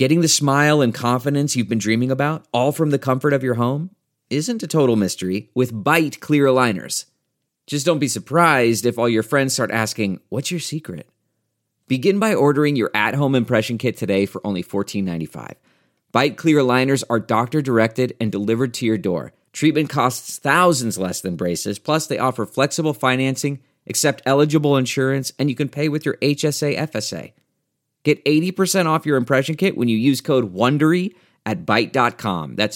Getting the smile and confidence you've been dreaming about, all from the comfort of your home, isn't a total mystery with Byte clear aligners. Just don't be surprised if all your friends start asking, "What's your secret?" Begin by ordering your at-home impression kit today for only $14.95. Byte clear aligners are doctor-directed and delivered to your door. Treatment costs thousands less than braces, plus they offer flexible financing, accept eligible insurance, and you can pay with your HSA FSA. Get 80% off your impression kit when you use code WONDERY at Byte.com. That's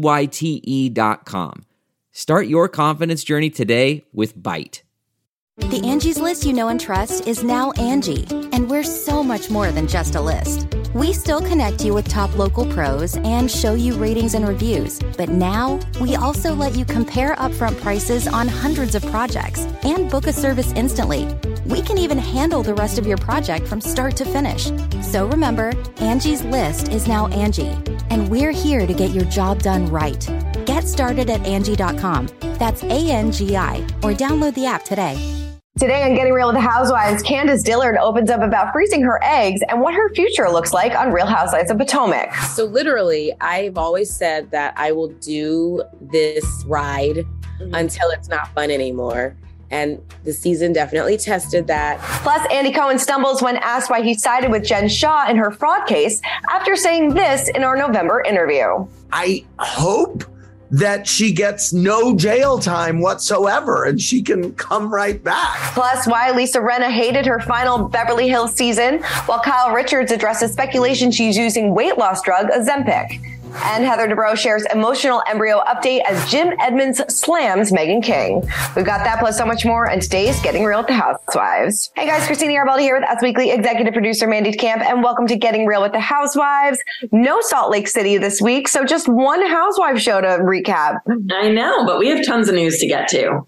BYTE.com. Start your confidence journey today with Byte. The Angie's List you know and trust is now Angie, and we're so much more than just a list. We still connect you with top local pros and show you ratings and reviews, but now we also let you compare upfront prices on hundreds of projects and book a service instantly. We can even handle the rest of your project from start to finish. So remember, Angie's List is now Angie, and we're here to get your job done right. Get started at Angie.com. That's ANGI, or download the app today. Today on Getting Real with the Housewives, Candace Dillard opens up about freezing her eggs and what her future looks like on Real Housewives of Potomac. So literally, I've always said that I will do this ride until it's not fun anymore. And the season definitely tested that. Plus, Andy Cohen stumbles when asked why he sided with Jen Shah in her fraud case after saying this in our November interview. I hope that she gets no jail time whatsoever and she can come right back. Plus, why Lisa Rinna hated her final Beverly Hills season, while Kyle Richards addresses speculation she's using weight loss drug Ozempic. And Heather Dubrow shares emotional embryo update as Jim Edmonds slams Meghan King. We've got that plus so much more on today's Getting Real with the Housewives. Hey guys, Christina Arbaldi here with Us Weekly executive producer Mandy Camp, and welcome to Getting Real with the Housewives. No Salt Lake City this week, so just one Housewives show to recap. I know, but we have tons of news to get to.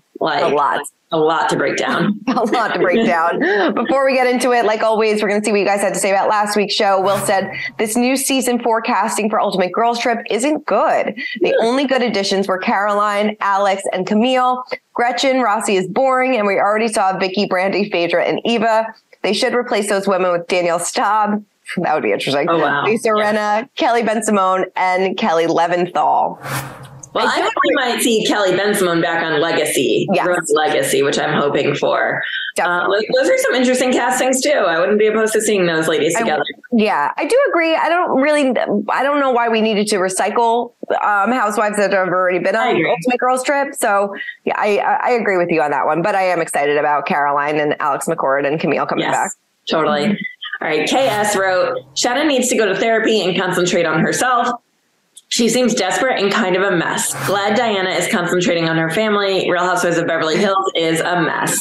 A lot to break down. A lot to break down. Before we get into it, like always, we're going to see what you guys had to say about last week's show. Will said this new season forecasting for Ultimate Girls Trip isn't good. The only good additions were Caroline, Alex, and Camille. Gretchen, Rossi is boring, and we already saw Vicky, Brandy, Phaedra, and Eva. They should replace those women with Danielle Staub. That would be interesting. Oh, wow. Lisa Rinna, Kelly Ben-Simone, and Kelly Leventhal. Well, I think we might see Kelly Ben-Simone back on Legacy, Rose Legacy, which I'm hoping for. Those are some interesting castings too. I wouldn't be opposed to seeing those ladies together. I do agree. I don't know why we needed to recycle housewives that have already been on Ultimate Girls Trip. So yeah, I agree with you on that one, but I am excited about Caroline and Alex McCord and Camille coming back. Totally. All right. KS wrote, Shannon needs to go to therapy and concentrate on herself. She seems desperate and kind of a mess. Glad Diana is concentrating on her family. Real Housewives of Beverly Hills is a mess.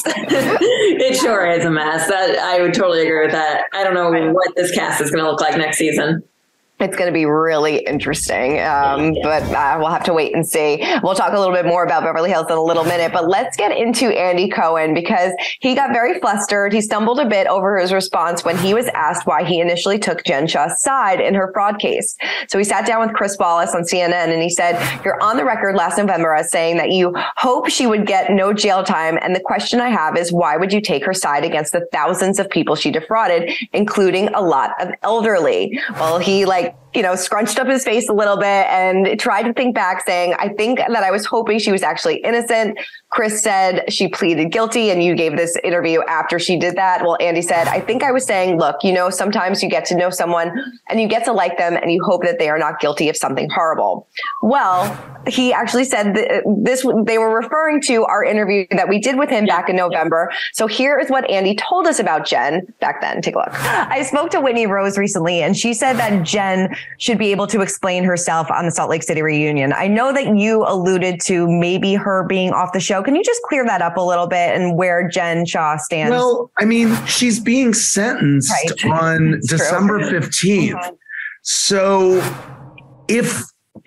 It sure is a mess. I would totally agree with that. I don't know what this cast is going to look like next season. It's going to be really interesting, but we'll have to wait and see. We'll talk a little bit more about Beverly Hills in a little minute, but let's get into Andy Cohen because he got very flustered. He stumbled a bit over his response when he was asked why he initially took Jen Shah's side in her fraud case. So he sat down with Chris Wallace on CNN and he said, "You're on the record last November as saying that you hope she would get no jail time. And the question I have is, why would you take her side against the thousands of people she defrauded, including a lot of elderly?" Well, he scrunched up his face a little bit and tried to think back, saying, "I think that I was hoping she was actually innocent." Chris said she pleaded guilty, and you gave this interview after she did that. Well, Andy said, "I think I was saying, look, sometimes you get to know someone and you get to like them and you hope that they are not guilty of something horrible." Well, he actually said they were referring to our interview that we did with him back in November. So here is what Andy told us about Jen back then. Take a look. I spoke to Whitney Rose recently, and she said that Jen should be able to explain herself on the Salt Lake City reunion. I know that you alluded to maybe her being off the show. Can you just clear that up a little bit and where Jen Shah stands? Well, I mean, she's being sentenced on December 15th. Mm-hmm. So if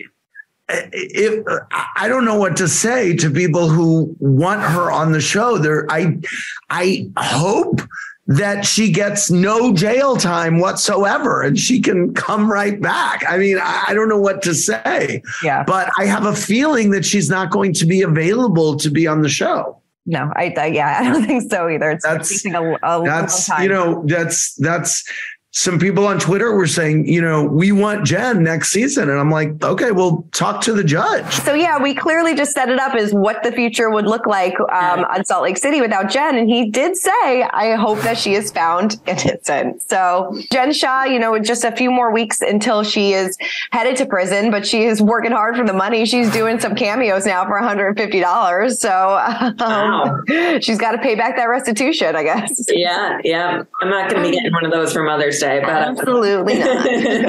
I don't know what to say to people who want her on the show, I hope that she gets no jail time whatsoever and she can come right back. I mean, I don't know what to say, but I have a feeling that she's not going to be available to be on the show. No, I don't think so either. It's taking a long time. some people on Twitter were saying, we want Jen next season. And I'm like, okay, well, talk to the judge. So yeah, we clearly just set it up as what the future would look like on Salt Lake City without Jen. And he did say, I hope that she is found innocent. So Jen Shah, just a few more weeks until she is headed to prison, but she is working hard for the money. She's doing some cameos now for $150. So she's got to pay back that restitution, I guess. Yeah. I'm not going to be getting one of those for Mother's Day, but absolutely not.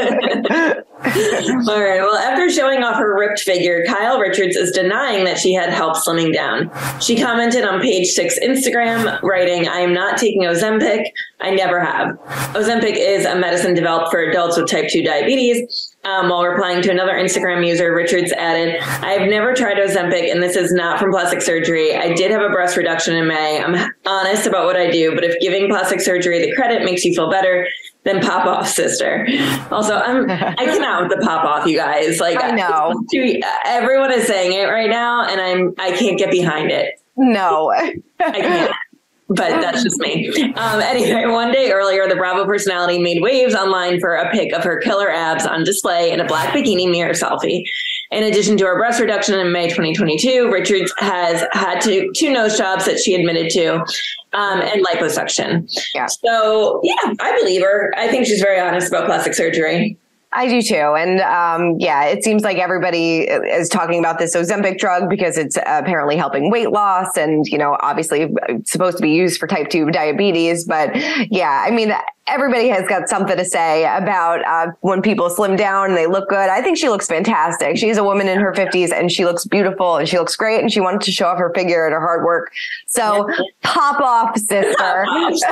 All right. Well, after showing off her ripped figure, Kyle Richards is denying that she had help slimming down. She commented on Page Six Instagram, writing, "I am not taking Ozempic. I never have. Ozempic is a medicine developed for adults with type 2 diabetes." While replying to another Instagram user, Richards added, "I have never tried Ozempic, and this is not from plastic surgery. I did have a breast reduction in May. I'm honest about what I do, but if giving plastic surgery the credit makes you feel better, then pop off, sister." Also, I cannot with the pop off, you guys. Like, I know everyone is saying it right now, and I can't get behind it. No, I can't. But that's just me. Anyway, one day earlier, the Bravo personality made waves online for a pic of her killer abs on display in a black bikini mirror selfie. In addition to her breast reduction in May 2022, Richards has had two nose jobs that she admitted to, and liposuction. Yeah. So, yeah, I believe her. I think she's very honest about plastic surgery. I do too. And it seems like everybody is talking about this Ozempic drug because it's apparently helping weight loss and, obviously it's supposed to be used for type 2 diabetes. But yeah, I mean, everybody has got something to say about when people slim down and they look good. I think she looks fantastic. She's a woman in her 50s and she looks beautiful and she looks great and she wanted to show off her figure and her hard work. So pop off, sister.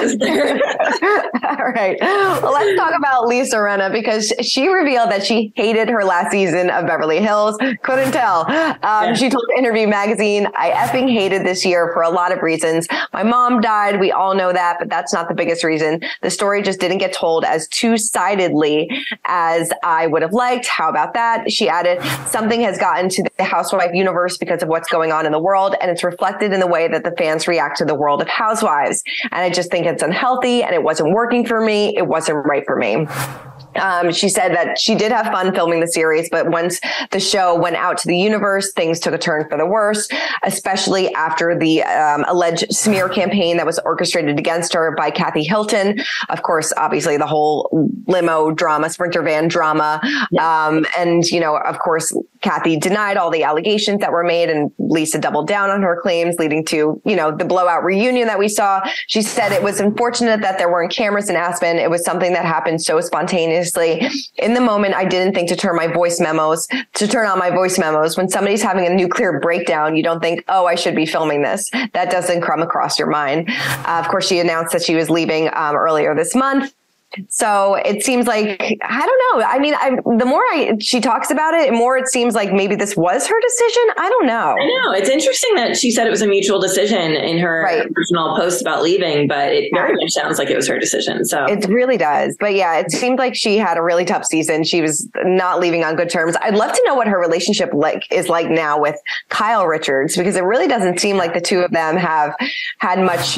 All right. Well, let's talk about Lisa Rinna because she revealed that she hated her last season of Beverly Hills. Couldn't tell. She told Interview Magazine, "I effing hated this year for a lot of reasons. My mom died. We all know that, but that's not the biggest reason. The story just didn't get told as two-sidedly as I would have liked. How about that?" She added, "Something has gotten to the housewife universe because of what's going on in the world, and it's reflected in the way that the fans react to the world of housewives. And I just think it's unhealthy, and it wasn't working for me. It wasn't right for me." She said that she did have fun filming the series, but once the show went out to the universe, things took a turn for the worse, especially after the alleged smear campaign that was orchestrated against her by Kathy Hilton. Of course, obviously the whole limo drama, Sprinter van drama. And, of course, Kathy denied all the allegations that were made and Lisa doubled down on her claims, leading to, the blowout reunion that we saw. She said it was unfortunate that there weren't cameras in Aspen. It was something that happened so spontaneously. In the moment, I didn't think to turn on my voice memos. When somebody's having a nuclear breakdown, you don't think, oh, I should be filming this. That doesn't come across your mind. Of course, she announced that she was leaving earlier this month. So it seems like, I don't know. I mean, the more she talks about it, the more it seems like maybe this was her decision. I don't know. I know. It's interesting that she said it was a mutual decision in her original post about leaving, but it very much sounds like it was her decision. So it really does. But yeah, it seemed like she had a really tough season. She was not leaving on good terms. I'd love to know what her relationship is like now with Kyle Richards, because it really doesn't seem like the two of them have had much,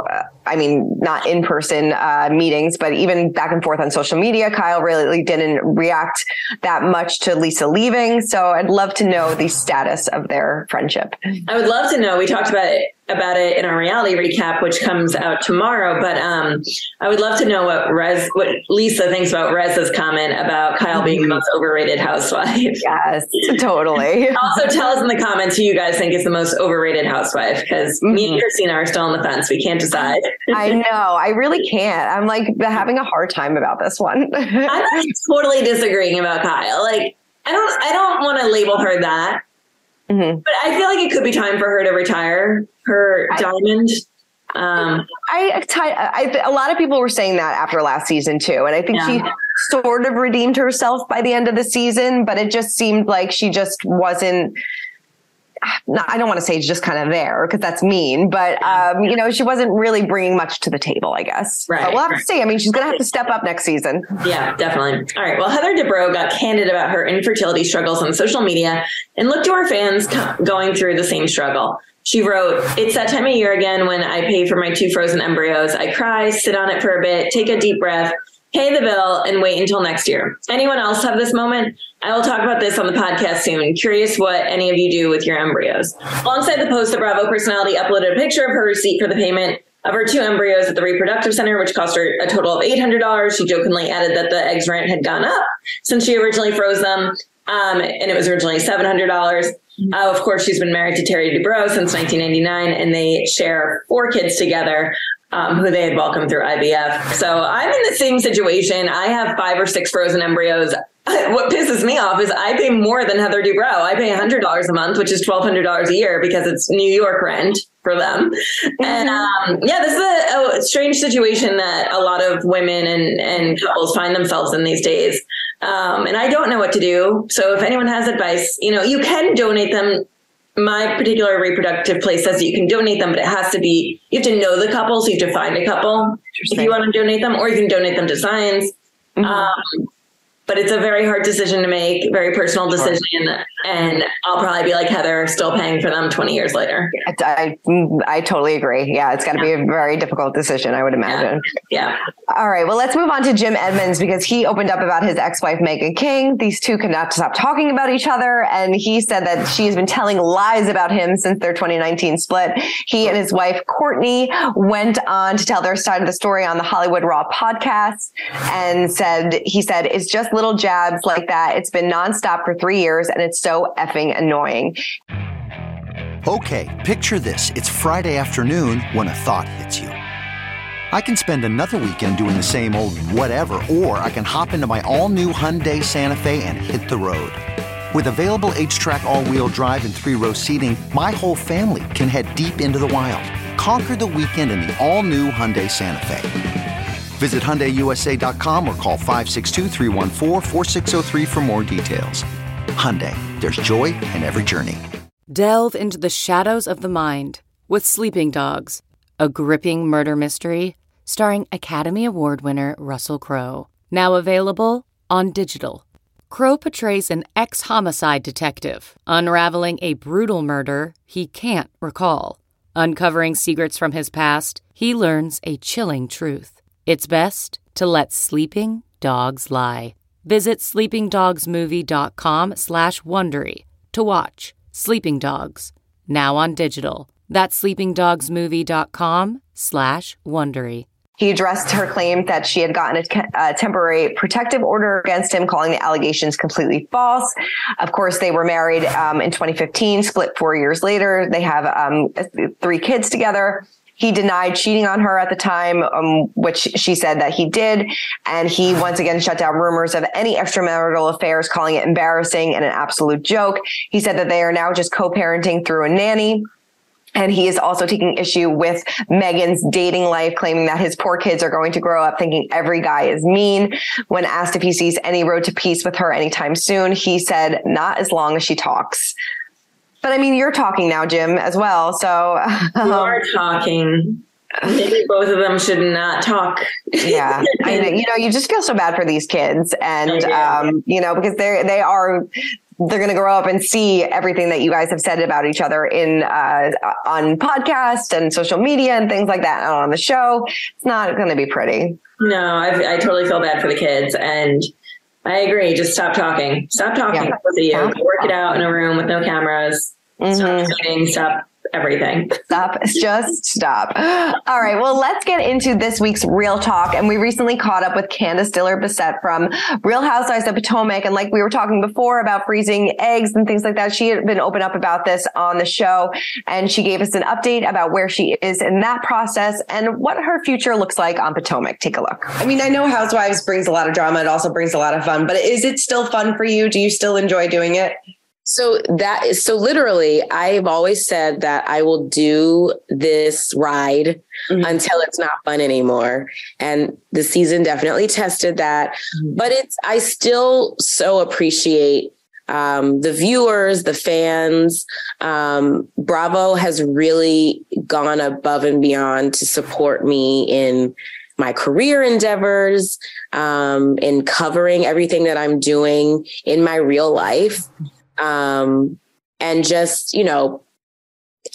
not in-person meetings, but even back and forth on social media. Kyle really didn't react that much to Lisa leaving. So I'd love to know the status of their friendship. I would love to know. We talked about it in our reality recap, which comes out tomorrow. But I would love to know what Lisa thinks about Rez's comment about Kyle being the most overrated housewife. Yes, totally. Also tell us in the comments who you guys think is the most overrated housewife, because me and Christina are still on the fence. We can't decide. I know. I really can't. I'm having a hard time about this one. I'm totally disagreeing about Kyle. Like, I don't want to label her that. Mm-hmm. But I feel like it could be time for her to retire her diamond. A lot of people were saying that after last season too. And I think she sort of redeemed herself by the end of the season, but it just seemed like she just wasn't, I don't want to say just kind of there because that's mean, but she wasn't really bringing much to the table, I guess. Right. But we'll have to see. I mean, she's going to have to step up next season. Yeah, definitely. All right. Well, Heather Dubrow got candid about her infertility struggles on social media and looked to her fans going through the same struggle. She wrote, "It's that time of year again when I pay for my 2 frozen embryos. I cry, sit on it for a bit, take a deep breath, pay the bill, and wait until next year. Anyone else have this moment? I will talk about this on the podcast soon. Curious what any of you do with your embryos. Alongside the post, the Bravo personality uploaded a picture of her receipt for the payment of her 2 embryos at the reproductive center, which cost her a total of $800. She jokingly added that the eggs rent had gone up since she originally froze them, and it was originally $700. Of course, she's been married to Terry Dubrow since 1999, and they share 4 kids together, who they had welcomed through IVF. So I'm in the same situation. I have 5 or 6 frozen embryos. What pisses me off is I pay more than Heather Dubrow. I pay $100 a month, which is $1,200 a year because it's New York rent for them. And this is a strange situation that a lot of women and couples find themselves in these days. And I don't know what to do. So if anyone has advice, you can donate them. My particular reproductive place says that you can donate them, but it has to be, you have to know the couple. So you have to find a couple if you want to donate them, or you can donate them to Science. But it's a very hard decision to make, very personal decision. And I'll probably be like Heather, still paying for them 20 years later. I totally agree. Yeah, it's got to be a very difficult decision, I would imagine. Yeah. All right. Well, let's move on to Jim Edmonds, because he opened up about his ex-wife, Meghan King. These two could not stop talking about each other. And he said that she has been telling lies about him since their 2019 split. He and his wife, Courtney, went on to tell their side of the story on the Hollywood Raw podcast and he said, it's just little jabs like that. It's been nonstop for 3 years, and it's so effing annoying. Okay, picture this. It's Friday afternoon when a thought hits you. I can spend another weekend doing the same old whatever, or I can hop into my all-new Hyundai Santa Fe and hit the road. With available H-Track all-wheel drive and 3-row seating, my whole family can head deep into the wild. Conquer the weekend in the all-new Hyundai Santa Fe. Visit HyundaiUSA.com or call 562-314-4603 for more details. Hyundai, there's joy in every journey. Delve into the shadows of the mind with Sleeping Dogs, a gripping murder mystery starring Academy Award winner Russell Crowe. Now available on digital. Crowe portrays an ex-homicide detective unraveling a brutal murder he can't recall. Uncovering secrets from his past, he learns a chilling truth. It's best to let sleeping dogs lie. Visit sleepingdogsmovie.com/Wondery to watch Sleeping Dogs, now on digital. That's sleepingdogsmovie.com/Wondery. He addressed her claim that she had gotten a temporary protective order against him, calling the allegations completely false. Of course, they were married in 2015, split 4 years later. They have 3 kids together. He denied cheating on her at the time, which she said that he did. And he once again shut down rumors of any extramarital affairs, calling it embarrassing and an absolute joke. He said that they are now just co-parenting through a nanny. And he is also taking issue with Meghan's dating life, claiming that his poor kids are going to grow up thinking every guy is mean. When asked if he sees any road to peace with her anytime soon, he said, not as long as she talks. But I mean, you're talking now, Jim, as well. So you are talking. Maybe both of them should not talk. Yeah. I mean, you just feel so bad for these kids. And, because they're going to grow up and see everything that you guys have said about each other on podcasts and social media and things like that, and on the show. It's not going to be pretty. No, I totally feel bad for the kids. And I agree. Just stop talking. Stop talking. Yeah. Both of you. Work it out in a room with no cameras. Stop cheating. Stop everything. Just stop. All right. Well, let's get into this week's Real Talk. And we recently caught up with Candace Diller-Bissett from Real Housewives of Potomac. And like we were talking before about freezing eggs and things like that, she had been open up about this on the show. And she gave us an update about where she is in that process and what her future looks like on Potomac. Take a look. I mean, I know Housewives brings a lot of drama. It also brings a lot of fun. But is it still fun for you? Do you still enjoy doing it? So literally, I've always said that I will do this ride until it's not fun anymore. And the season definitely tested that. But I still so appreciate the viewers, the fans. Bravo has really gone above and beyond to support me in my career endeavors, in covering everything that I'm doing in my real life. And just,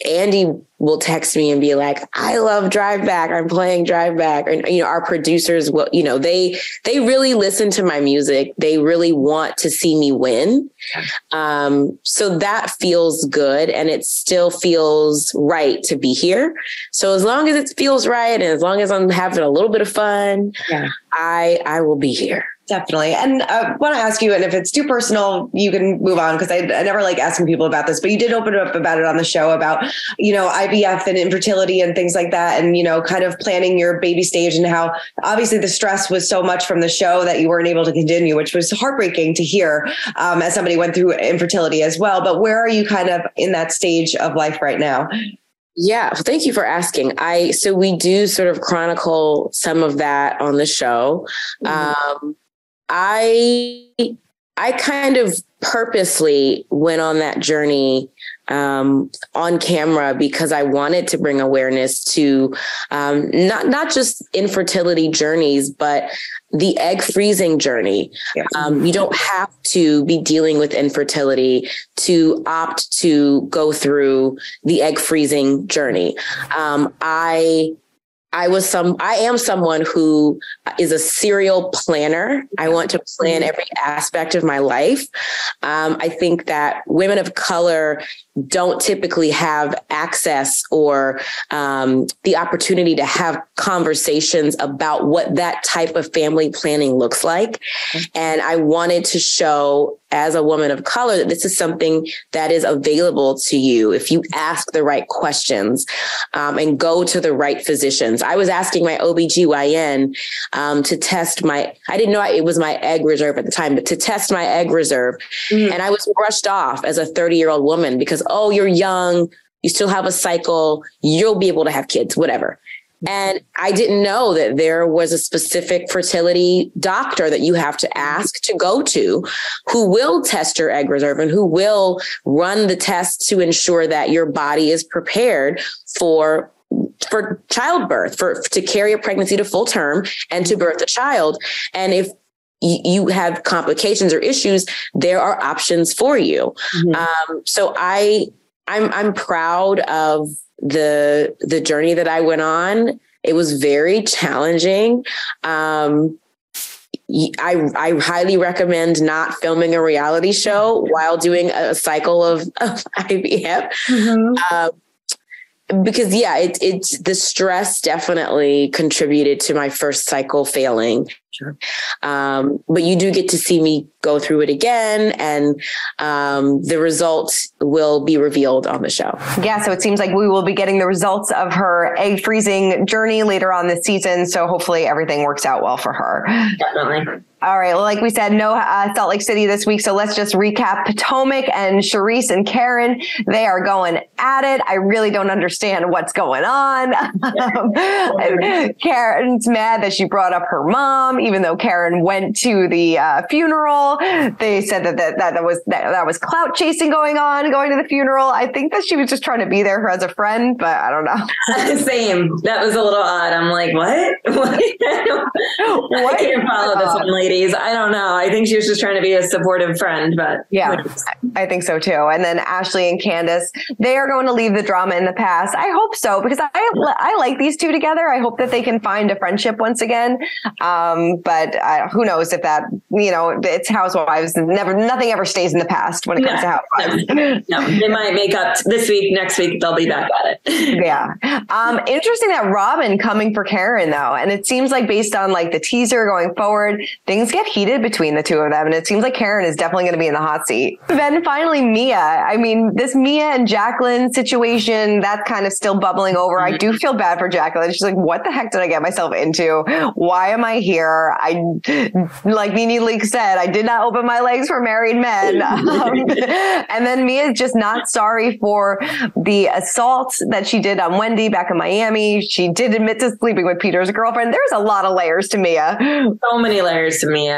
Andy will text me and be like, I love Drive Back. I'm playing Drive Back. And, our producers will, they really listen to my music. They really want to see me win. So that feels good. And it still feels right to be here. So as long as it feels right, and as long as I'm having a little bit of fun, I will be here. Definitely. And I want to ask you, and if it's too personal, you can move on, because I never like asking people about this, but you did open up about it on the show about, IVF and infertility and things like that. And, kind of planning your baby stage, and how obviously the stress was so much from the show that you weren't able to continue, which was heartbreaking to hear, as somebody went through infertility as well. But where are you kind of in that stage of life right now? Yeah. Thank you for asking. So we do sort of chronicle some of that on the show. Mm-hmm. I kind of purposely went on that journey on camera because I wanted to bring awareness to not just infertility journeys, but the egg freezing journey. Yeah. You don't have to be dealing with infertility to opt to go through the egg freezing journey. I am someone who is a serial planner. I want to plan every aspect of my life. I think that women of color don't typically have access or the opportunity to have conversations about what that type of family planning looks like. And I wanted to show, as a woman of color, that this is something that is available to you if you ask the right questions and go to the right physicians. I was asking my OBGYN to test I didn't know it was my egg reserve at the time, but to test my egg reserve. Mm-hmm. And I was brushed off as a 30-year-old woman because, oh, you're young, you still have a cycle, you'll be able to have kids, whatever. And I didn't know that there was a specific fertility doctor that you have to ask to go to, who will test your egg reserve and who will run the tests to ensure that your body is prepared for childbirth, to carry a pregnancy to full term and to birth a child. And if you have complications or issues, there are options for you. Mm-hmm. So I'm proud of the journey that I went on. It was very challenging. I highly recommend not filming a reality show while doing a cycle of IVF. Mm-hmm. Because it's the stress definitely contributed to my first cycle failing. Sure. But you do get to see me go through it again, and the results will be revealed on the show. Yeah, so it seems like we will be getting the results of her egg freezing journey later on this season. So hopefully everything works out well for her. Definitely. All right. Well, like we said, no Salt Lake City this week. So let's just recap. Potomac and Charrisse and Karen, they are going at it. I really don't understand what's going on. Karen's mad that she brought up her mom, even though Karen went to the funeral. They said that was clout chasing going to the funeral. I think that she was just trying to be there as a friend, but I don't know. Same. That was a little odd. I'm like, what? I can't follow this one, ladies. I don't know. I think she was just trying to be a supportive friend, but yeah, I think so too. And then Ashley and Candace, they are going to leave the drama in the past. I hope so, because I like these two together. I hope that they can find a friendship once again. But who knows if that, it's Housewives. Nothing ever stays in the past when it comes to Housewives. No, they might make up this week. Next week, they'll be back at it. Yeah. Interesting that Robin coming for Karen though. And it seems like based on like the teaser going forward, things get heated between the two of them. And it seems like Karen is definitely going to be in the hot seat. Then finally, Mia. I mean, this Mia and Jacqueline situation, that's kind of still bubbling over. I do feel bad for Jacqueline. She's like, what the heck did I get myself into? Why am I here? Like NeNe Leakes said, I did not open my legs for married men. And then Mia's just not sorry for the assault that she did on Wendy back in Miami. She did admit to sleeping with Peter's girlfriend. There's a lot of layers to Mia. So many layers to Mia.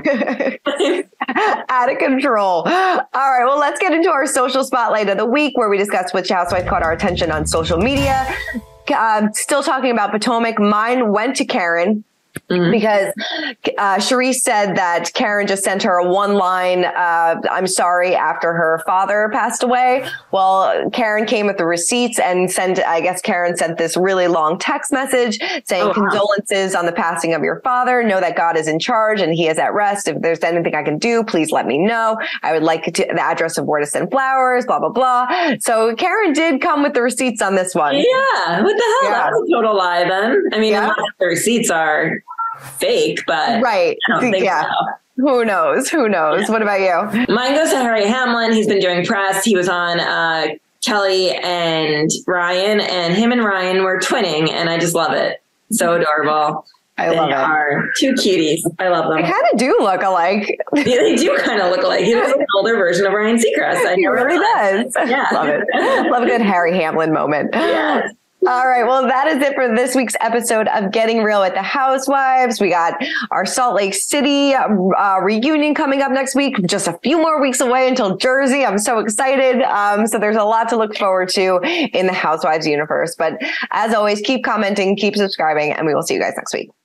Out of control. All right. Well, let's get into our social spotlight of the week, where we discuss which housewife caught our attention on social media. Still talking about Potomac. Mine went to Karen. Because Charisse said that Karen just sent her a one-line, I'm sorry, after her father passed away. Well, Karen came with the receipts and I guess Karen sent this really long text message saying, condolences on the passing of your father. Know that God is in charge and he is at rest. If there's anything I can do, please let me know. I would like the address of where to send flowers, blah, blah, blah. So Karen did come with the receipts on this one. Yeah. What the hell? Yeah. That was a total lie then. I mean, unless the receipts are fake, but right. I don't think so. Who knows? Yeah. What about you? Mine goes to Harry Hamlin. He's been doing press. He was on Kelly and Ryan, and him and Ryan were twinning, and I just love it. So adorable. I love it. They are two cuties. I love them. They kind of do look alike. Yeah, they do kind of look alike. He was an older version of Ryan Seacrest. He really does. Yeah. Love it. Love a good Harry Hamlin moment. Yes. All right. Well, that is it for this week's episode of Getting Real with the Housewives. We got our Salt Lake City reunion coming up next week. Just a few more weeks away until Jersey. I'm so excited. So there's a lot to look forward to in the Housewives universe. But as always, keep commenting, keep subscribing, and we will see you guys next week.